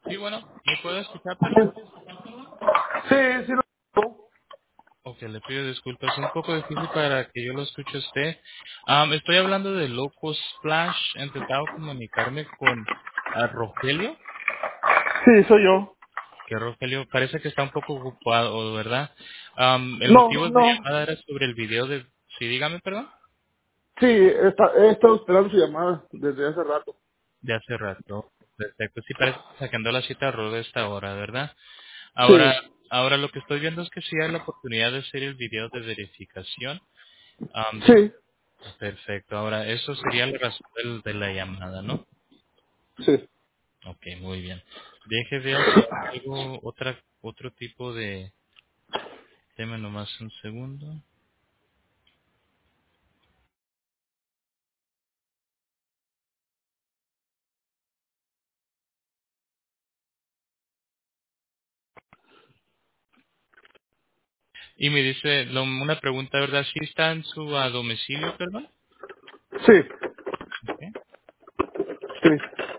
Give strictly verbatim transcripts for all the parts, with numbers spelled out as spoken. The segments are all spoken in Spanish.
Sí, bueno, ¿me puedo escuchar, perdón? Sí, sí lo Ok, le pido disculpas. Es un poco difícil para que yo lo escuche a usted. Am, estoy hablando de Loco Splash. He intentado comunicarme con ah, Rogelio. Sí, soy yo. Que Rogelio parece que está un poco ocupado, ¿verdad? Am, el No, motivo de no. llamada era sobre el video de... Sí, dígame, perdón. Sí, está- he estado esperando su llamada desde hace rato. De hace rato. Perfecto. Sí, parece que sacando la cita a Rod de esta hora, ¿verdad? Ahora, Sí, ahora lo que estoy viendo es que sí hay la oportunidad de hacer el video de verificación. Am, de- sí, Perfecto. Ahora, eso sería la razón del- de la llamada, ¿no? sí. Ok, muy bien. Deje ver si hay algo, otra, otro tipo de... Deme nomás un segundo. Y me dice, lo- una pregunta, ¿verdad? ¿Sí está en su a domicilio, perdón? Sí, Ok. sí.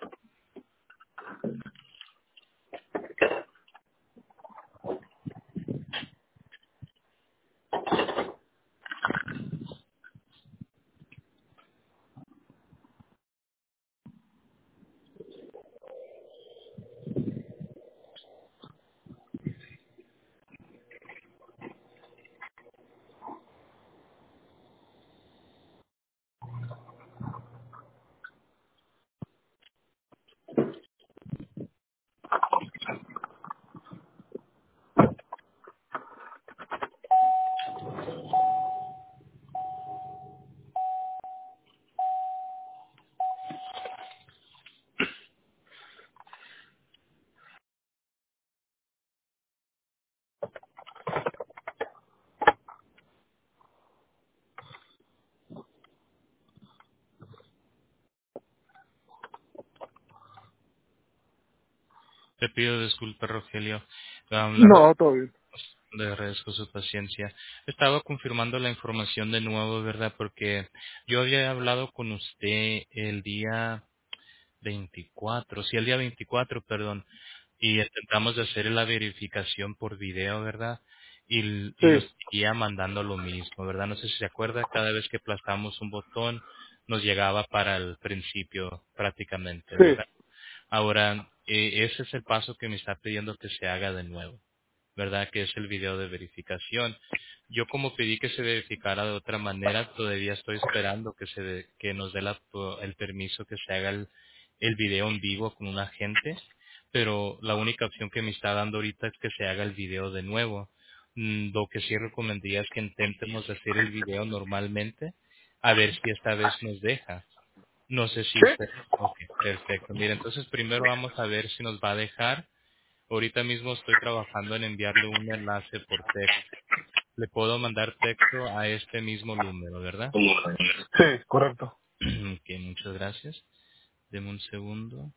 Te pido disculpas, Rogelio. Um, la No, todo bien. Le agradezco su paciencia. Estaba confirmando la información de nuevo, ¿verdad? Porque yo había hablado con usted el día veinticuatro, sí, el día veinticuatro, perdón, y intentamos de hacer la verificación por video, ¿verdad? Y, y nos Sí, seguía mandando lo mismo, ¿verdad? No sé si se acuerda, cada vez que aplastamos un botón nos llegaba para el principio prácticamente, sí. ¿verdad? Ahora, eh, ese es el paso que me está pidiendo que se haga de nuevo. ¿Verdad? Que es el video de verificación. Yo como pedí que se verificara de otra manera, todavía estoy esperando que se de- que nos dé la- el permiso que se haga el, el video en vivo con un agente, pero la única opción que me está dando ahorita es que se haga el video de nuevo. Mm, Lo que sí recomendaría es que intentemos hacer el video normalmente, a ver si esta vez nos deja. No sé si ¿Sí? usted... Ok, perfecto. Mira, entonces primero vamos a ver si nos va a dejar. Ahorita mismo estoy trabajando en enviarle un enlace por texto. Le puedo mandar texto a este mismo número, ¿verdad? Sí, correcto. Ok, muchas gracias. Deme un segundo.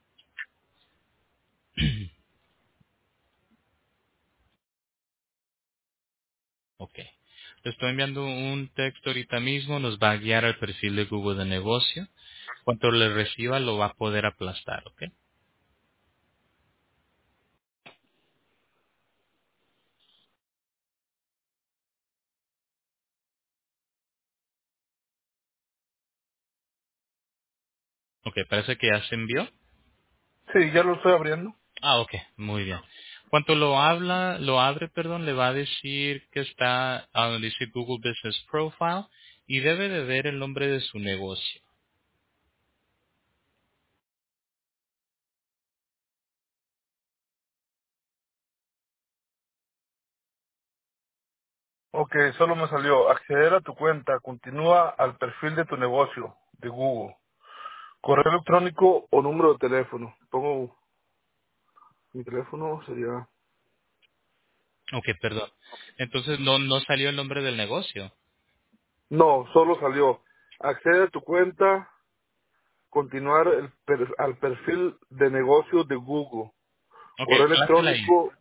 Ok. Le estoy enviando un texto ahorita mismo. Nos va a guiar al perfil de Google de negocio. Cuando le reciba lo va a poder aplastar, ¿ok? Ok, parece que ya se envió. Sí, ya lo estoy abriendo. Ah, ok, muy bien. Cuando lo habla, lo abre, perdón, le va a decir que está a donde dice Google Business Profile y debe de ver el nombre de su negocio. Ok, solo me salió acceder a tu cuenta, continúa al perfil de tu negocio de Google. Correo electrónico o número de teléfono. Pongo mi teléfono, sería... Ok, perdón. Entonces no, no salió el nombre del negocio. No, solo salió accede a tu cuenta, continuar el per- al perfil de negocio de Google. Ok, Correo plásela ahí. electrónico,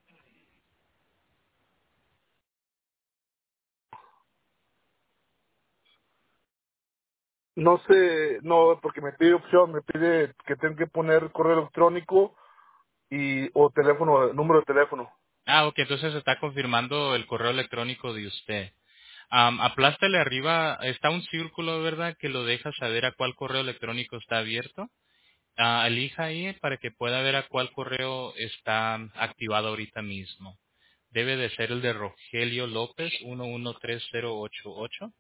no sé, no, porque me pide opción, me pide que tengo que poner correo electrónico y o teléfono, número de teléfono. Ah, ok, entonces está confirmando el correo electrónico de usted. Am, aplástale arriba, está un círculo, ¿verdad? Que lo deja saber a cuál correo electrónico está abierto. Ah, elija ahí para que pueda ver a cuál correo está activado ahorita mismo. Debe de ser el de Rogelio López uno uno tres cero ocho ocho.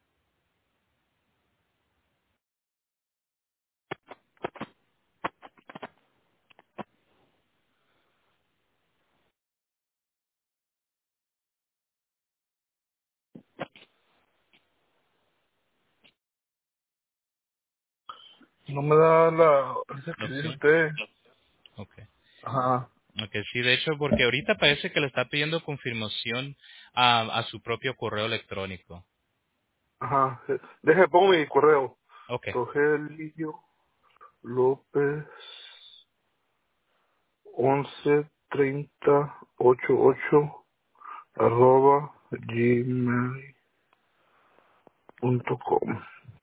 No me da la, esa ¿La que dice opción? usted. Ok. Ajá, Ok, sí, de hecho, porque ahorita parece que le está pidiendo confirmación a, a su propio correo electrónico. ajá. Deje, pongo mi correo. Ok. Rogelio López once treinta ocho ocho arroba gmail punto com.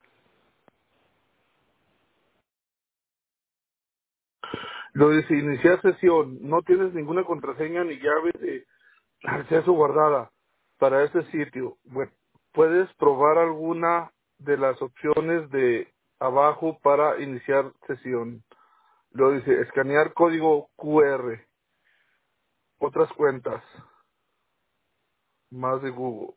Lo dice iniciar sesión. No tienes ninguna contraseña ni llave de acceso guardada para este sitio. Bueno, puedes probar alguna de las opciones de abajo para iniciar sesión. Lo dice escanear código Q R, otras cuentas, más de Google.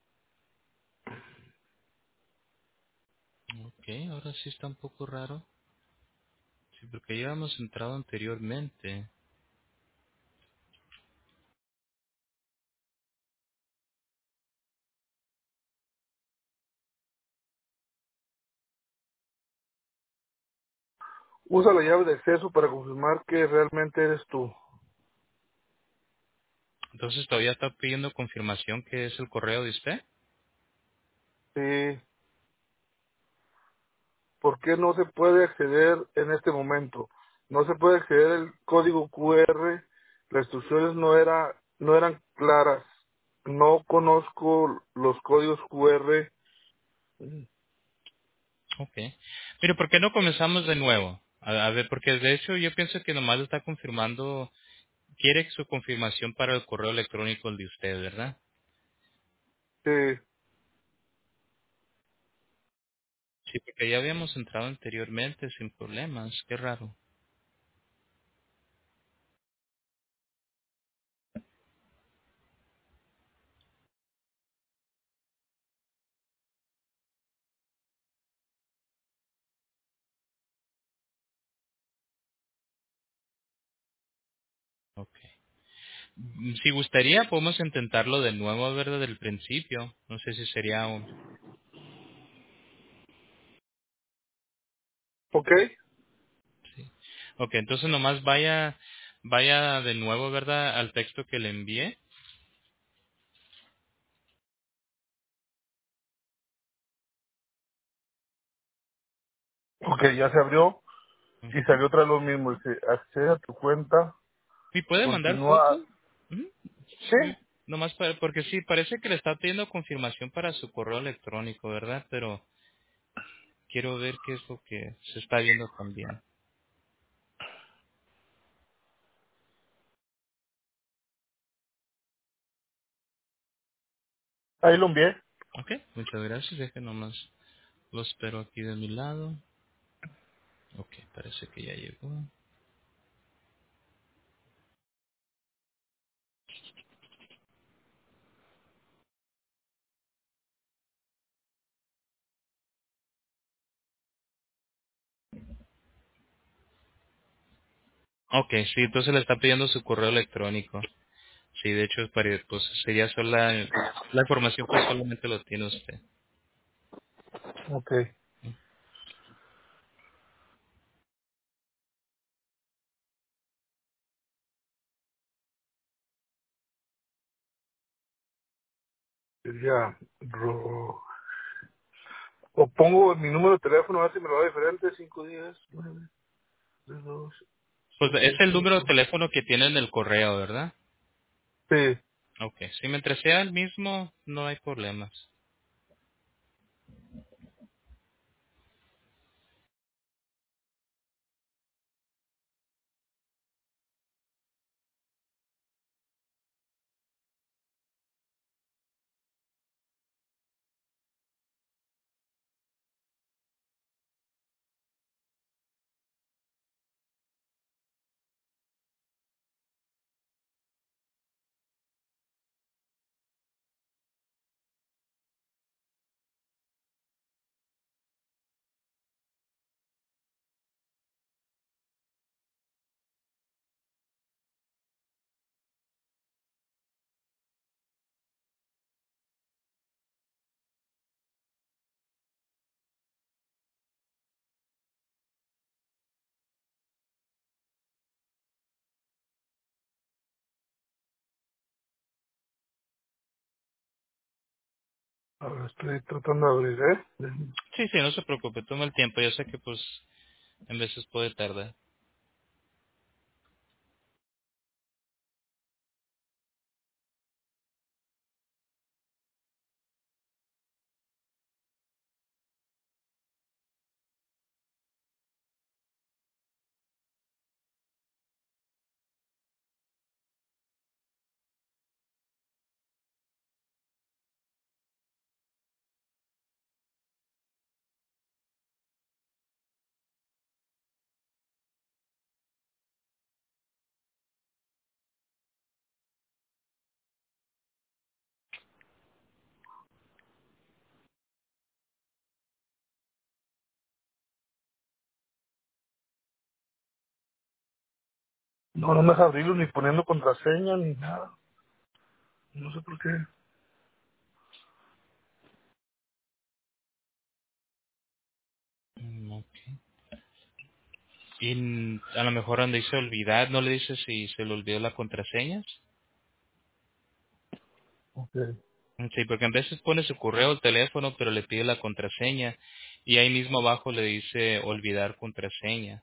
Ok, ahora sí está un poco raro. Sí, porque ya hemos entrado anteriormente. Usa la llave de acceso para confirmar que realmente eres tú. Entonces todavía está pidiendo confirmación que es el correo de usted. Sí. ¿Por qué no se puede acceder en este momento? No se puede acceder el código Q R, las instrucciones no era, no eran claras. No conozco los códigos Q R. Ok. Mire, ¿por qué no comenzamos de nuevo? A, a ver, porque de hecho yo pienso que nomás está confirmando, quiere su confirmación para el correo electrónico de usted, ¿verdad? Sí, Sí, porque ya habíamos entrado anteriormente sin problemas. Qué raro. Ok. Mm, Si gustaría, podemos intentarlo de nuevo, ¿verdad? Del principio. No sé si sería un... ok, Sí. Ok, entonces nomás vaya, vaya de nuevo, ¿verdad? Al texto que le envié. ok, ya se abrió y Ujú. salió otra vez lo mismo. Dice, accede a tu cuenta, ¿Y puede mandar foto? continúa. Ujú. Sí. Sí, Nomás para, porque sí, parece que le está pidiendo confirmación para su correo electrónico, ¿verdad? Pero quiero ver qué es lo que se está viendo también. ahí lo envié. Ok, muchas gracias. Deje nomás. Lo espero aquí de mi lado. Ok, parece que ya llegó. Ok, sí, entonces le está pidiendo su correo electrónico. Sí, de hecho, para, pues sería sola, la información pues solamente lo tiene usted. Ok, ya. Ro- O pongo mi número de teléfono, a ver si me lo da diferente. cinco diez nueve tres dos Pues es siete el número de cinco. teléfono que tiene en el correo, ¿verdad? Sí. Ok, si mientras sea el mismo, no hay problemas. A ver, estoy tratando de abrir, ¿eh? Sí, sí, no se preocupe, toma el tiempo. Yo sé que pues en veces puede tardar. No, no me deja abrirlo ni poniendo contraseña ni nada. No sé por qué. Mm, ok. Y mm, a lo mejor donde dice olvidar, ¿no le dice si se le olvidó la contraseña? Ok. Mm, sí, porque a veces pone su correo o teléfono, pero le pide la contraseña. Y ahí mismo abajo le dice olvidar contraseña.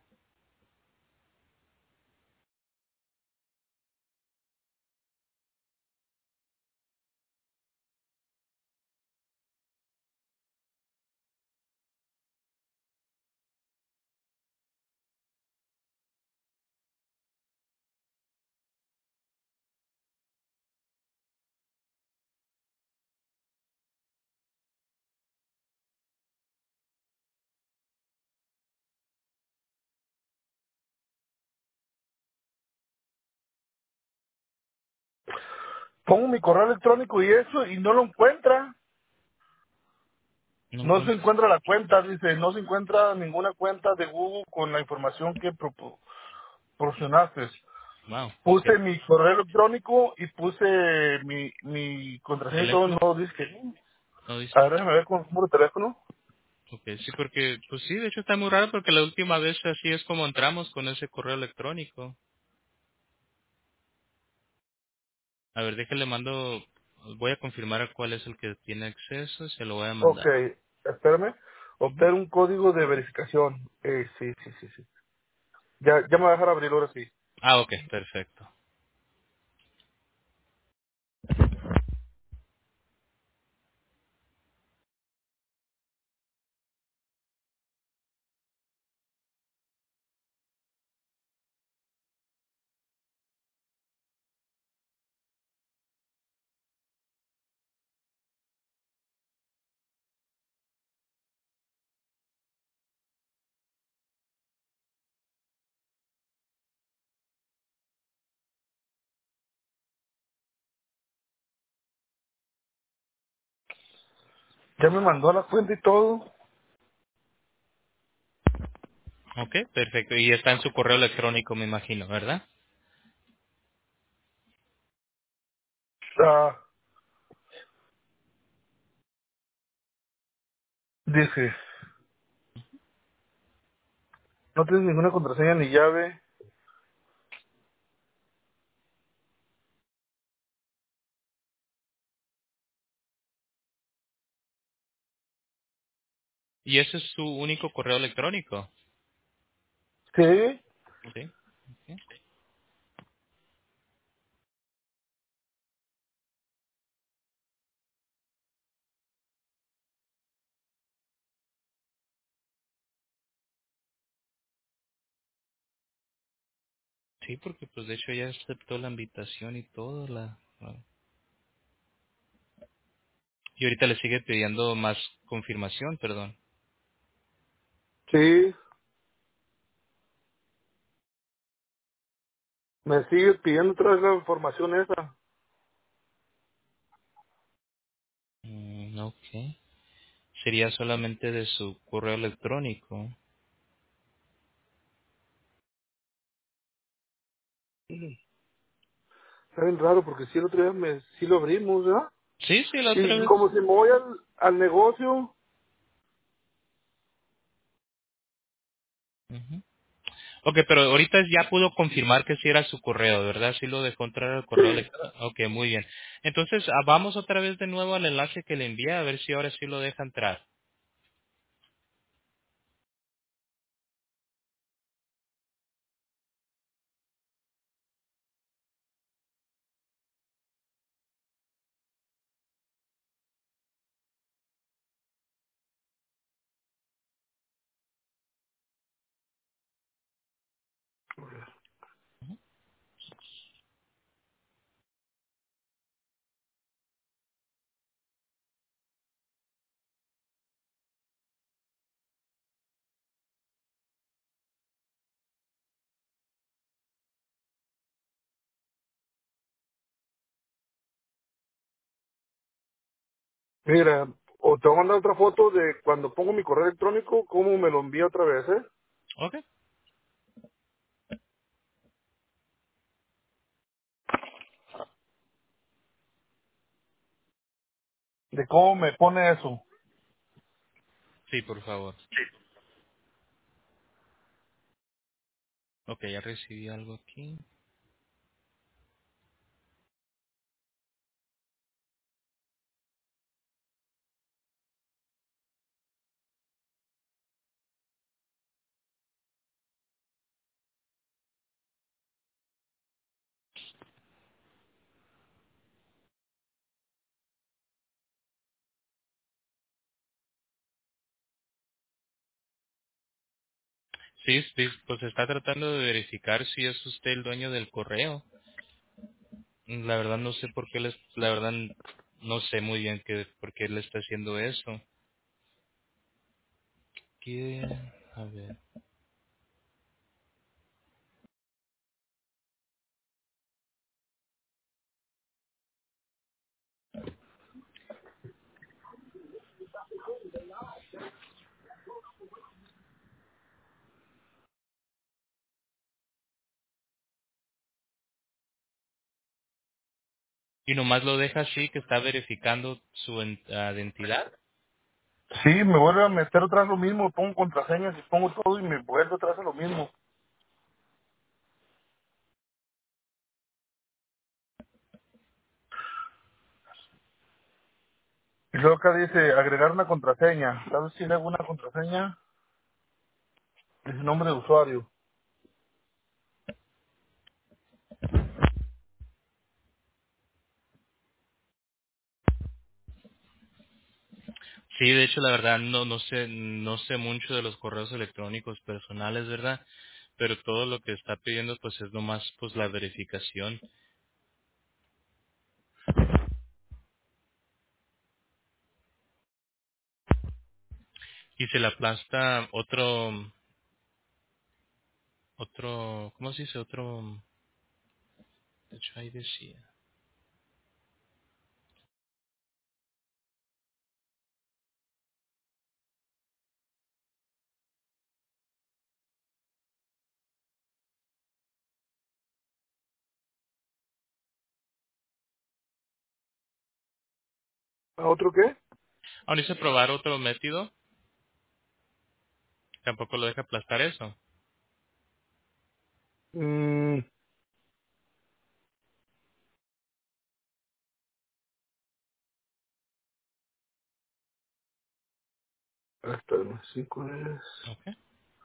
Pongo mi correo electrónico y eso y no lo encuentra. No No se encuentro. encuentra la cuenta, dice, no se encuentra ninguna cuenta de Google con la información que propo- proporcionaste. Wow, ok. Puse mi correo electrónico y puse mi, mi contraseña y todo, ¿Teléfono? no dice que no. No dice. A ver, déjame ver con el número de teléfono. Ok, sí, porque, pues sí, de hecho está muy raro porque la última vez así es como entramos con ese correo electrónico. A ver, déjale mando, voy a confirmar a cuál es el que tiene acceso, se lo voy a Ok, mandar. espérame. Ujú. Obtener un código de verificación. Eh, sí, sí, sí, sí. Ya, ya me va a dejar abrir ahora sí. Ah, ok, perfecto. Ya me mandó a la cuenta y todo. Ok, perfecto. Y está en su correo electrónico, me imagino, ¿verdad? Ah, dice, no tienes ninguna contraseña ni llave. ¿Y ese es su único correo electrónico? Sí. Sí. Ok. Sí, porque pues de hecho ya aceptó la invitación y todo. La, la- Y ahorita le sigue pidiendo más confirmación, perdón. Sí. Me sigue pidiendo otra vez la información esa. Mm, ok. Sería solamente de su correo electrónico. Mm, Está bien raro porque sí el otro día me, sí lo abrimos, ¿verdad? Sí, sí, la otra Y vez. como si me voy al, al negocio. Ujú. Ok, pero ahorita ya pudo confirmar que sí era su correo, ¿verdad? Sí lo dejó entrar al correo Sí. electrónico. Ok, muy bien. Entonces, ah, vamos otra vez de nuevo al enlace que le envía, a ver si ahora sí lo deja entrar. Mira, o te voy a mandar otra foto de cuando pongo mi correo electrónico, cómo me lo envía otra vez, ¿eh? Ok. De cómo me pone eso. Sí, por favor. Ok, ya recibí algo aquí. Sí, sí, pues está tratando de verificar si es usted el dueño del correo. La verdad no sé por qué les, la verdad no sé muy bien qué, por qué le está haciendo eso. ¿Qué? A ver. Y nomás lo deja así, que está verificando su en- ah, identidad. Sí, me vuelve a meter otra vez lo mismo, pongo contraseñas y pongo todo y me vuelve otra vez a lo mismo. Y luego acá dice agregar una contraseña. ¿Sabes si le hago una contraseña? Dice nombre de usuario. Sí, de hecho, la verdad, no, no sé, no sé mucho de los correos electrónicos personales, ¿verdad? Pero todo lo que está pidiendo, pues, es nomás, pues, la verificación. Y se le aplasta otro, otro, ¿cómo se dice? Otro, de hecho, ahí decía. ¿A ¿Otro qué? Ahora dice probar otro método, tampoco lo deja aplastar eso. Mm, espérame, cinco es... Ok.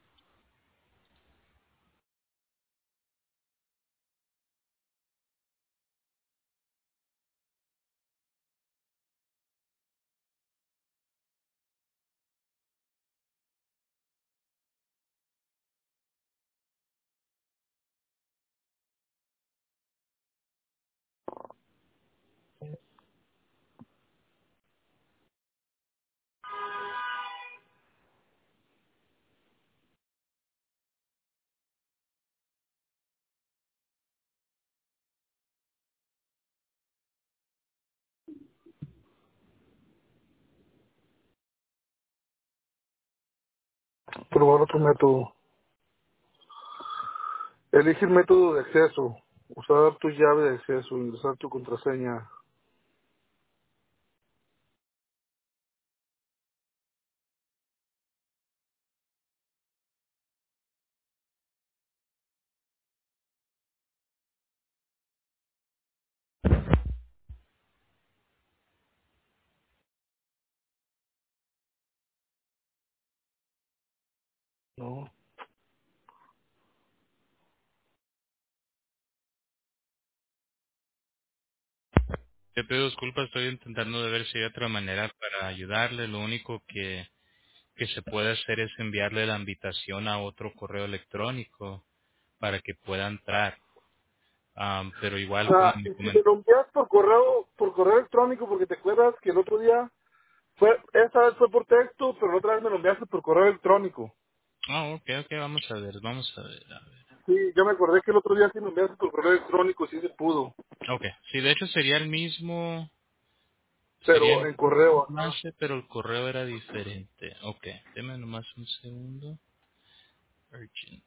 Probar otro método. Elige el método de acceso. Usar tu llave de acceso. Ingresar tu contraseña. No. Te pido disculpas, estoy intentando de ver si hay otra manera para ayudarle. Lo único que, que se puede hacer es enviarle la invitación a otro correo electrónico para que pueda entrar. Am, pero igual, como Ah, me y si comentó. me lo envías por correo, por correo electrónico, porque te acuerdas que el otro día fue, esta vez fue por texto, pero la otra vez me lo enviaste por correo electrónico. Ah, ok, ok, vamos a ver, vamos a ver, a ver. Sí, yo me acordé que el otro día sí me enviaste por correo electrónico, sí se pudo, Ok, sí, de hecho sería el mismo, sería pero el en correo, ajá. enlace, pero el correo era diferente. Ok, deme nomás un segundo. Urgent.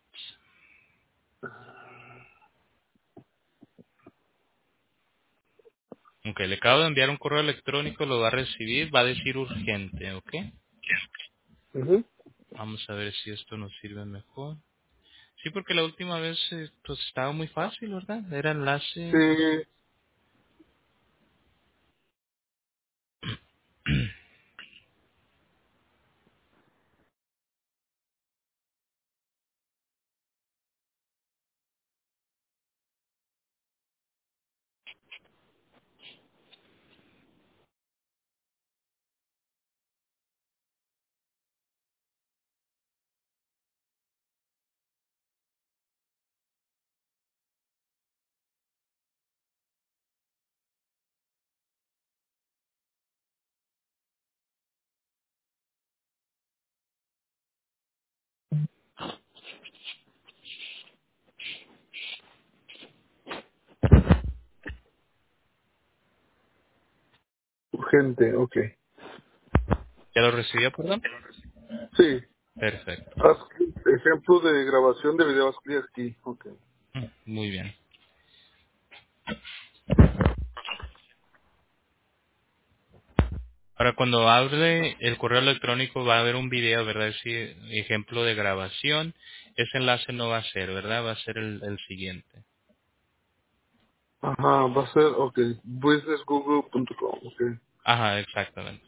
Ok, le acabo de enviar un correo electrónico, lo va a recibir, va a decir urgente, ok. Ujú. Vamos a ver si esto nos sirve mejor. Sí, porque la última vez eh, pues estaba muy fácil, ¿verdad? Era enlace. Sí, urgente, ok. ¿Ya lo recibió, perdón? Sí, Perfecto. haz ejemplo de grabación de video, haz clic aquí, ok. Mm, Muy bien. Ahora, cuando hable el correo electrónico va a haber un video, ¿verdad? Sí, ejemplo de grabación. Ese enlace no va a ser, ¿verdad? Va a ser el, el siguiente. Ajá, va a ser, ok, business google punto com, ok. Ajá, exactamente.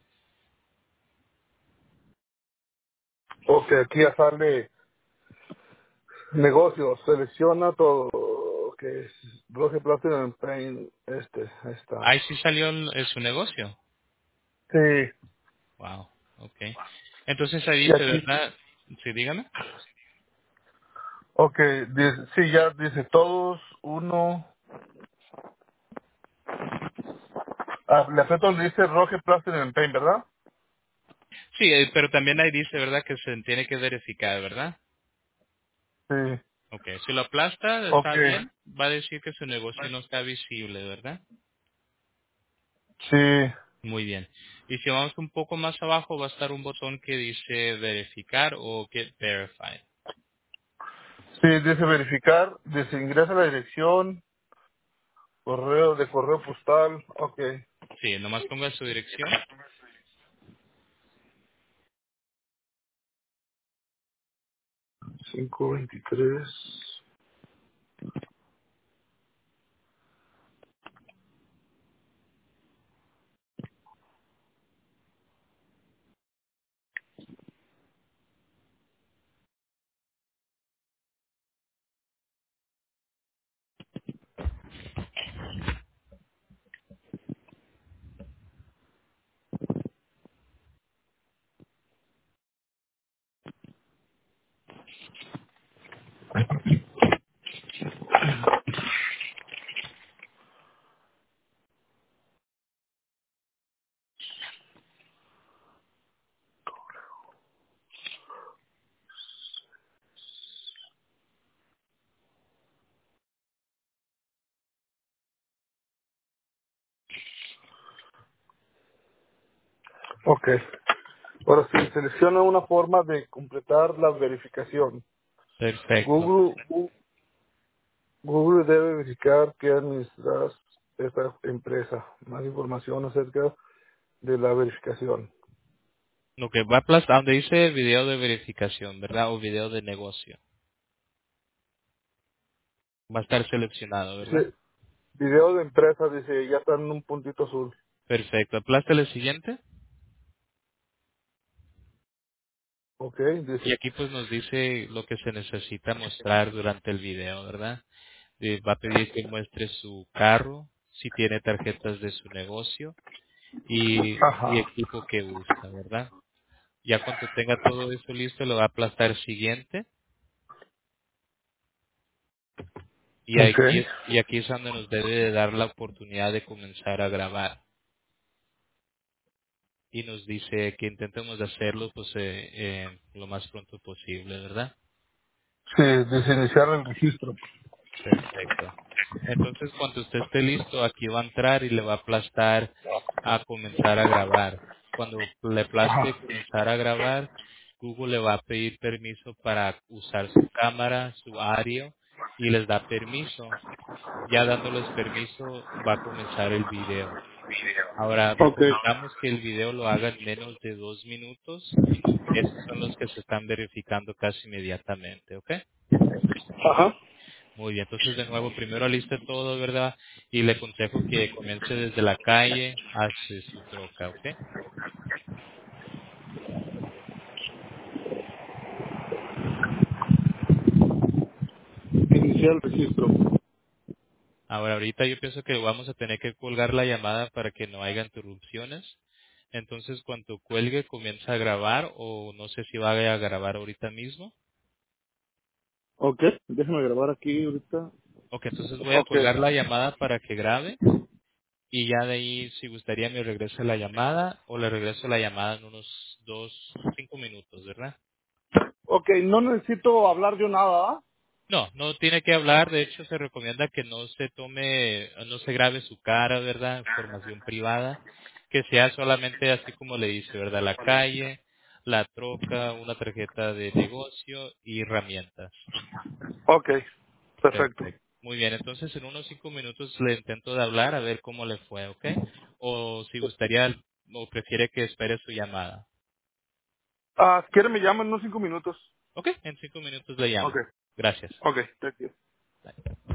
Ok, aquí ya sale negocio, selecciona todo, ok, Roge Platinum Paint, este, ahí está. Ahí sí salió el- el- su negocio. Sí, Wow, ok. Entonces ahí y dice, aquí, ¿verdad? Sí, dígame. ok, dice- sí, ya dice todos, uno, ah, le aprieto donde dice Roge Platinum Paint, ¿verdad? Sí, eh, pero también ahí dice, ¿verdad? Que se tiene que verificar, ¿verdad? Sí, Ok, si lo aplasta, ok, está bien. Va a decir que su negocio no está visible, ¿verdad? sí, Muy bien. Y si vamos un poco más abajo, va a estar un botón que dice verificar o get verified. sí, dice verificar, dice ingresa la dirección, correo de correo postal, ok, Sí, nomás ponga su dirección. quinientos veintitrés. Ok. Ahora sí, selecciona una forma de completar la verificación. Perfecto. Google, Gu- Google debe verificar que administras esta empresa. Más información acerca de la verificación. Lo que va a aplastar, donde dice video de verificación, ¿verdad? O video de negocio. Va a estar seleccionado, ¿verdad? Dice, Video de empresa, dice, ya está en un puntito azul. Perfecto. Aplástale el siguiente. Ok, Y dice. aquí pues nos dice lo que se necesita mostrar durante el video, ¿verdad? Eh, va a pedir que muestre su carro, si tiene tarjetas de su negocio y, y Ajá. equipo que usa, ¿verdad? Ya cuando tenga todo eso listo, lo va a aplastar siguiente y Ok. aquí, es- y aquí es donde nos debe de dar la oportunidad de comenzar a grabar. Y nos dice que intentemos hacerlo pues eh, eh, lo más pronto posible, ¿verdad? Sí, dice iniciar el registro. Perfecto. Entonces, cuando usted esté listo, aquí va a entrar y le va a aplastar a comenzar a grabar. Cuando le aplaste Ajá. comenzar a grabar, Google le va a pedir permiso para usar su cámara, su audio, y les da permiso. Ya dándoles permiso, va a comenzar el video. Ahora, Ok. recomendamos que el video lo haga en menos de dos minutos. Esos son los que se están verificando casi inmediatamente, ¿ok? Ajá. Muy bien, entonces de nuevo, primero aliste todo, ¿verdad? Y le aconsejo que comience desde la calle hacia su troca, ¿ok? Iniciar el registro. Ahora, ahorita yo pienso que vamos a tener que colgar la llamada para que no haya interrupciones. Entonces, cuando cuelgue, comienza a grabar o no sé si va a grabar ahorita mismo. Ok, déjame grabar aquí ahorita. Ok, entonces voy a Ok. colgar la llamada para que grabe y ya de ahí, si gustaría, me regrese la llamada o le regreso la llamada en unos dos, cinco minutos, ¿verdad? Ok, no necesito hablar yo nada, ¿ah? No, no tiene que hablar. De hecho, se recomienda que no se tome, no se grabe su cara, ¿verdad? Información privada. Que sea solamente así como le dice, ¿verdad? La calle, la troca, una tarjeta de negocio y herramientas. Ok, perfecto. Perfecto. Muy bien, entonces en unos cinco minutos le intento de hablar a ver cómo le fue, ¿ok? O si gustaría, o prefiere que espere su llamada. Ah, si quiere me llama en unos cinco minutos. Ok, en cinco minutos le Ok, llamo. Gracias. ok, thank you.